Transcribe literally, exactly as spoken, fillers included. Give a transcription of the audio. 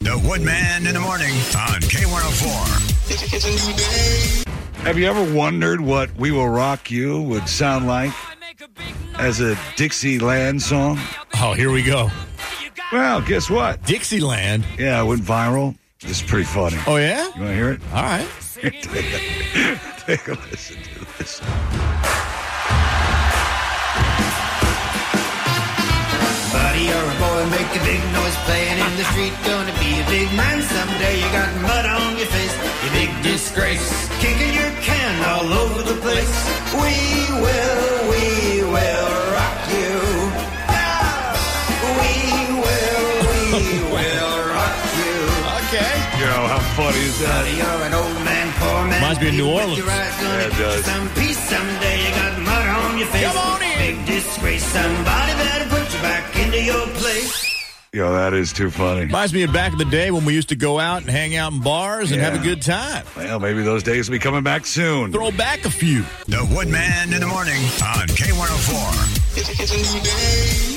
The Woodman in the morning on K one oh four. It's, it's a new day. Have you ever wondered what We Will Rock You would sound like as a Dixieland song? Oh, here we go. Well, guess what? Dixieland. Yeah, it went viral. It's pretty funny. Oh, yeah? You want to hear it? All right. take, a, take a listen to this. Buddy, you're a boy, make a big noise playing in the street. Gonna be a big man someday. You got mud on your face, you big disgrace. Kicking your can all over the place. We will, we will rock you. Ah, we will, we will rock you. Okay. Yo, how funny is that? Buddy, you're an old man, poor man. Reminds me of New Orleans. Yeah, it does. Some peace someday. You got mud on your face. Come on in. Big disgrace. Somebody better put you back into your place. Yo, that is too funny. Reminds me of back in the day when we used to go out and hang out in bars and Yeah. have a good time. Well, maybe those days will be coming back soon. Throw back a few. The Woodman in the morning on K one oh four. It's, it's a new day.